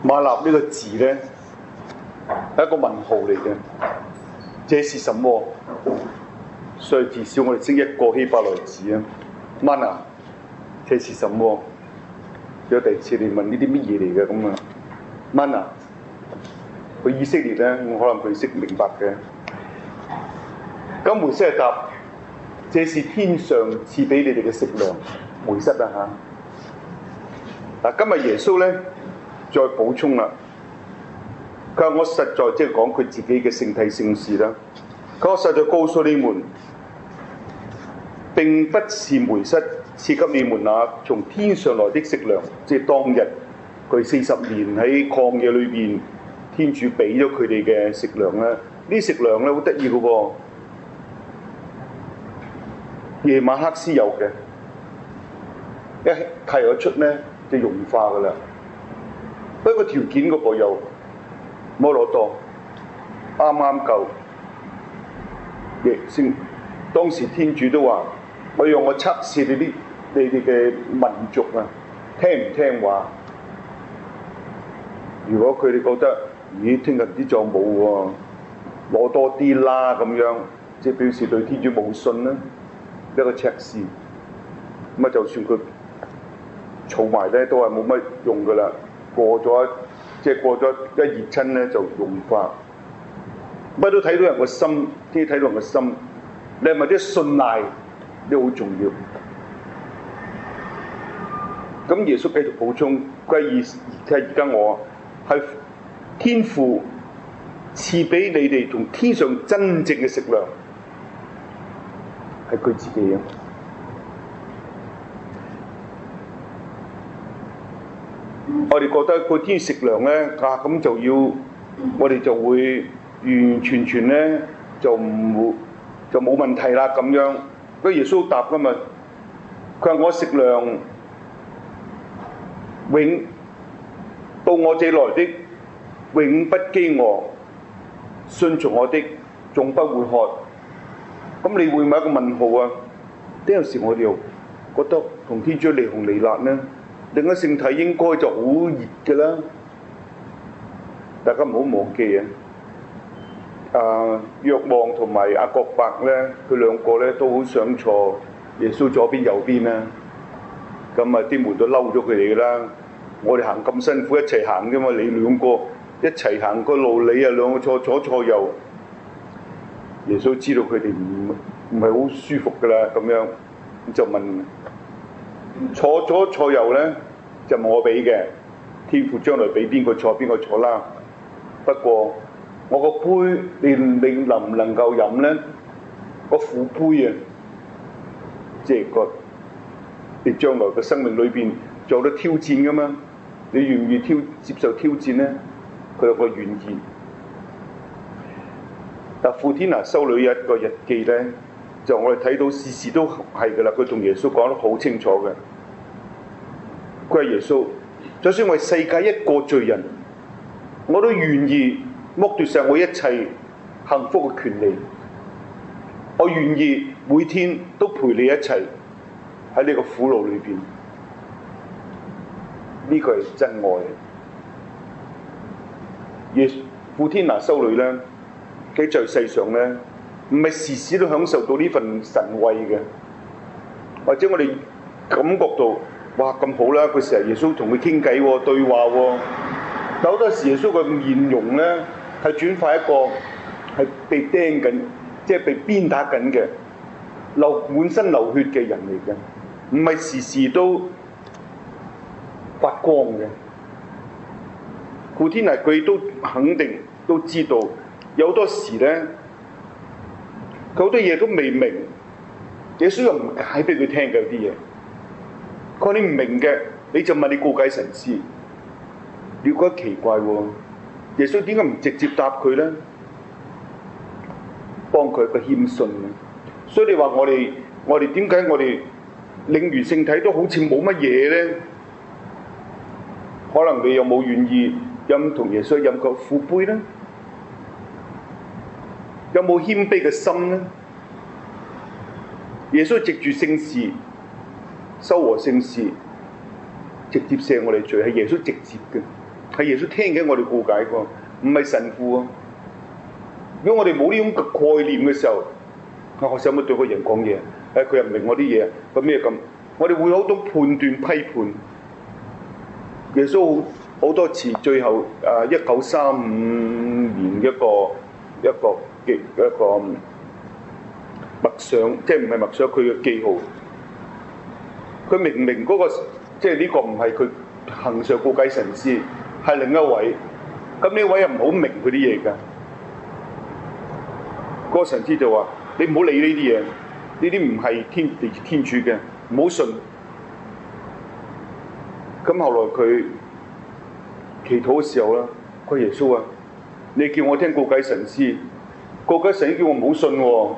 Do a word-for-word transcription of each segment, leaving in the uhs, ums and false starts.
馬納呢個字咧係一個問號嚟嘅，這是什麼？所以至少我哋識一個希伯來字啊，Manna，這是什麼？有第二次你問呢啲乜嘢嚟嘅咁啊 ，Manna，佢以色列咧，我可能佢識明白嘅。咁梅瑟答：這是天上賜俾你哋嘅食糧。梅瑟啊嚇！嗱，今日耶穌咧再補充啦。佢話：我實在即係講佢自己嘅聖體聖事啦。佢話：我實在告訴你們，並不是梅瑟賜給你們那從天上來的食糧，即係當日佢四十年喺曠野裏邊，天主俾咗佢哋嘅食糧咧。呢食糧咧好得意嘅喎，夜晚黑先有嘅，一提咗出咧就融化噶啦。不過條件嗰個又摩羅多啱啱夠，亦先當時天主都話：我用我測試你啲你哋嘅民族啊，聽唔聽話？如果佢哋覺得咦，聽日唔知仲有冇喎，攞多啲啦咁樣，即係表示對天主冇信啦，一個測試。咁啊，就算佢儲埋咧，都係冇乜用噶啦。過咗即係過咗一熱親咧，就融化。乜都睇到人個心，天主睇到人個心，你係咪啲信賴都好重要？咁耶穌繼續補充：歸意即係而家我係天父賜俾你哋從天上真正嘅食糧，係佢自己啊！我哋覺得個天食糧咧啊，咁就要我哋就會完完全全咧就唔會就冇問題啦咁樣。個耶穌答㗎嘛，佢話我食糧永到我這來的永不飢餓，信從我的總不會渴。咁你會問一個問號啊？呢有時我哋又覺得同天主離紅離辣呢？另一聖體應該就好熱嘅啦，大家唔好忘記啊！啊，若望同埋阿國伯咧，佢兩個咧都好想坐耶穌左邊右邊啦。咁啊，啲門都嬲咗佢哋噶啦。我哋行咁辛苦一齊行啫嘛，你兩個一齊行個路，你啊兩個坐左坐右。耶穌知道佢哋唔唔係好舒服噶啦，咁樣就問。坐左坐右咧就我俾嘅，天父將來俾邊個坐邊個坐啦。不過我個杯你你能唔能夠飲咧？個苦杯啊，即係個你將來嘅生命裏邊做咗挑戰噶嘛？你願唔願意挑接受挑戰咧？佢有個願意。但傅天娜修女有一個日記咧。就我哋睇到事事都係㗎啦，佢同耶穌講得好清楚嘅。佢係耶穌，就算我係世界一個罪人，我都願意剝奪晒我一切幸福嘅權利。我願意每天都陪你一齊喺呢個苦路裏邊。呢個係真愛。耶傅天娜修女咧，喺在世上咧。唔係時時都享受到呢份神慰嘅，或者我哋感覺到哇咁好啦，佢成日耶穌同佢傾偈喎，對話喎。但好多時耶穌嘅面容咧係轉化一個係被釘緊，即係被鞭打緊嘅，流滿身流血嘅人嚟嘅，唔係時時都發光嘅。傅天娜佢都肯定都知道，有好多時咧。佢好多嘢都未明，耶穌又唔解俾佢聽嘅有啲嘢。佢話你唔明嘅，你就問你告解神師。你覺得奇怪喎？耶穌點解唔直接答佢咧？幫佢一個謙遜。所以你話我哋，我哋點解我哋領完聖體都好似冇乜嘢咧？可能你有冇願意飲同耶穌飲個苦杯咧？有冇謙卑嘅心呢？耶穌藉住聖事、修和聖事，直接赦我哋罪，係耶穌直接嘅。 係耶穌聽緊我哋告解㗎，唔係神父啊。如果我哋冇呢種概念嘅時候，啊，我使乜對個人講嘢？誒，佢又唔明我啲嘢，咁咩咁？我哋會有好多判斷批判。耶穌好多次，最後誒一九三五年一個一個記一個默想，即係唔係默想佢嘅記號。佢明明嗰、那個即係呢個唔係佢行上告解神師，係另一位。咁呢位又唔好明佢啲嘢㗎。嗰、那個神師就話：你唔好理呢啲嘢，呢啲唔係天地天主嘅，唔好信。咁後來佢祈禱嘅時候啦，佢耶穌啊，你叫我聽告解神師，告解神師叫我唔好信喎。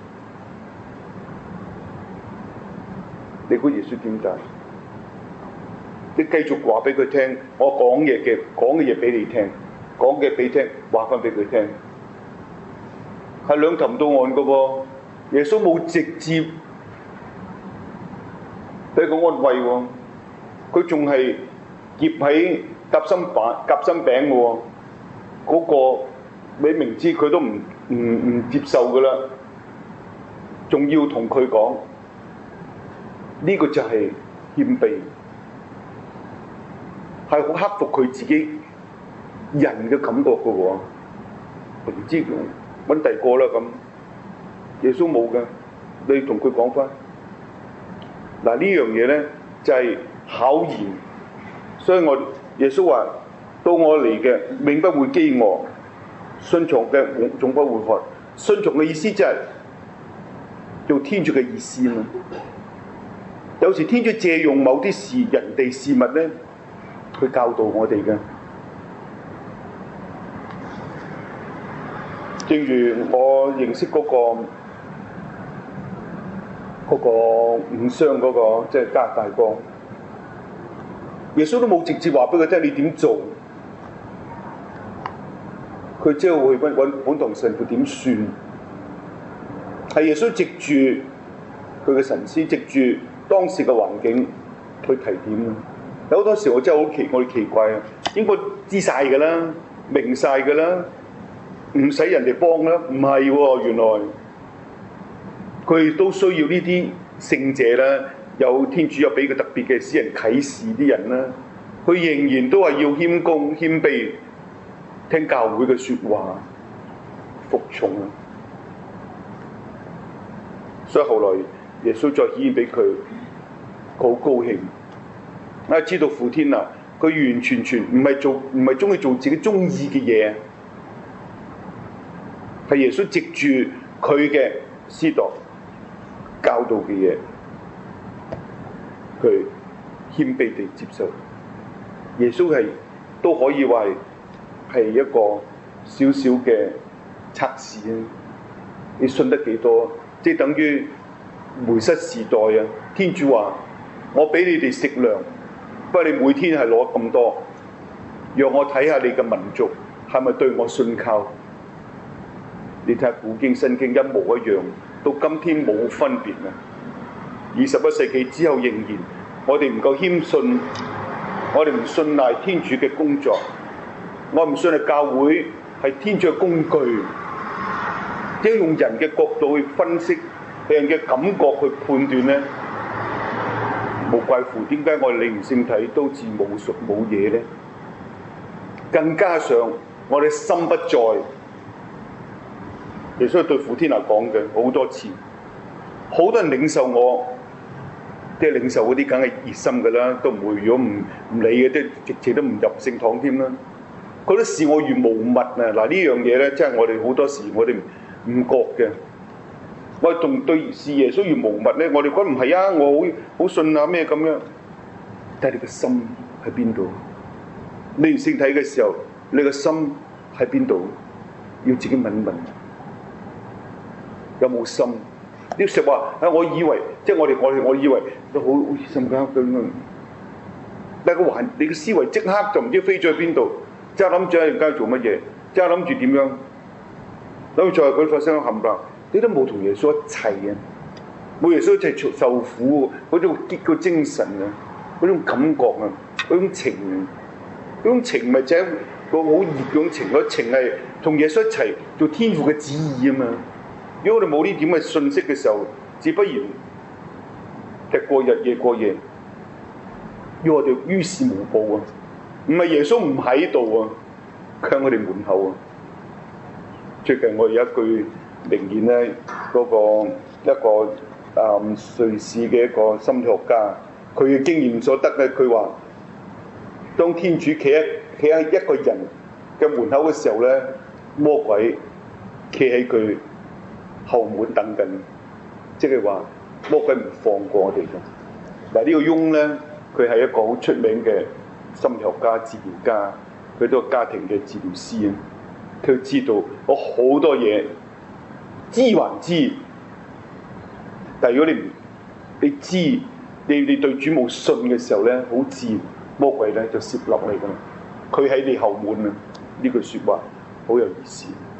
你估耶穌點解？你繼續話俾佢聽，我講嘢嘅講嘅嘢俾你聽，講嘅俾聽，話翻俾佢聽，係兩頭唔到岸嘅喎。耶穌冇直接俾佢安慰喎，佢仲係夾喺夾心餅夾心餅嘅喎。嗰個你明知佢都唔唔唔接受嘅啦，仲要同佢講。呢個就係謙卑，係好克服佢自己人嘅感覺嘅喎。唔知揾第二個啦咁，耶穌冇嘅，你同佢講翻。嗱呢樣嘢咧就係、是、考驗，所以我耶穌話：到我嚟嘅永不會飢餓，順從嘅總不會渴。順從嘅意思就係、是、做天主嘅意思嘛。有時天主借用某啲事、人哋事物咧，去教導我哋嘅。正如我認識嗰、那個嗰、那個五雙嗰個，即係加拿大哥，耶穌都冇直接話俾佢聽你點做，佢即係會揾本堂神父點算，係耶穌藉住佢嘅神師，藉住當時嘅環境去提點。有好多時我真係好奇，我哋奇怪啊！應該知晒㗎啦，明晒㗎啦，唔使人哋幫啦。唔係喎，原來佢都需要呢啲聖者啦，有天主有俾佢特別嘅私人啟示啲人啦，佢仍然都係要謙恭謙卑，聽教會嘅説話，服從啊！所以後來耶穌再顯現俾佢。好高興，啊！知道父天啊，佢完完全全唔係做，唔係中意做自己中意嘅嘢，係耶穌藉住佢嘅師導教導嘅嘢，佢謙卑地接受。耶穌係都可以話係一個小小嘅測試啊！你信得幾多？即係等於梅瑟時代啊！天主話。我俾你哋食糧，不過你每天係攞咁多，讓我睇下你嘅民族係咪對我信靠。你睇下古經新經一模一樣，到今天冇分別啊！二十一世紀之後仍然，我哋唔夠謙遜，我哋唔信賴天主嘅工作，我唔信賴教會係天主嘅工具，即係用人嘅角度去分析，人嘅感覺去判斷呢。無怪乎點解我哋領聖體都似冇屬冇嘢呢？更加上我哋心不在，耶穌對父天下講嘅好多次，好多人領受我，即係領受嗰啲梗係熱心㗎啦，都唔會如果唔唔理嘅，即係直情都唔入聖堂添啦。佢都視我如無物啊！嗱呢樣嘢咧，真係我哋好多時我哋唔覺嘅。我哋仲對視耶穌如無物咧，我哋覺得唔係啊！我好好信啊咩咁樣，但係你個心喺邊度？你領聖體嘅時候，你個心喺邊度？要自己問問，有冇心？啲實話啊，我以為即係我哋我哋我以為都好好熱心㗎咁樣，但係個環你嘅思維即刻就唔知飛咗去邊度，即係諗住喺間做乜嘢，即係諗住點樣，諗住再佢發生冚唪唥。你都冇同耶穌一齊嘅，冇耶穌一齊受苦嗰種結個精神啊，嗰種感覺啊，嗰種情啊， 嗰種情咪就係個好熱嗰種情，嗰種情係同耶穌一齊做天父嘅旨意啊嘛。如果我哋冇呢點嘅信息嘅時候，只不然日過日夜過夜，要我哋於事無補啊！唔係耶穌唔喺度啊，佢喺我哋門口啊。最近我有一句名言咧，嗰、那個一個啊、嗯、瑞士嘅一個心理學家，佢嘅經驗所得咧，佢話：當天主企喺企喺一個人嘅門口嘅時候咧，魔鬼企喺佢後門等緊，即係話魔鬼唔放過我哋嘅。嗱，呢個翁咧，佢係一個好出名嘅心理學家、治療家，佢都係家庭嘅治療師啊。佢知道我好多嘢，知還知，但係如果你唔你知，你你對主冇信嘅時候咧，好自然魔鬼咧就攝落嚟㗎啦。佢喺你後門啊！呢句説話好有意思。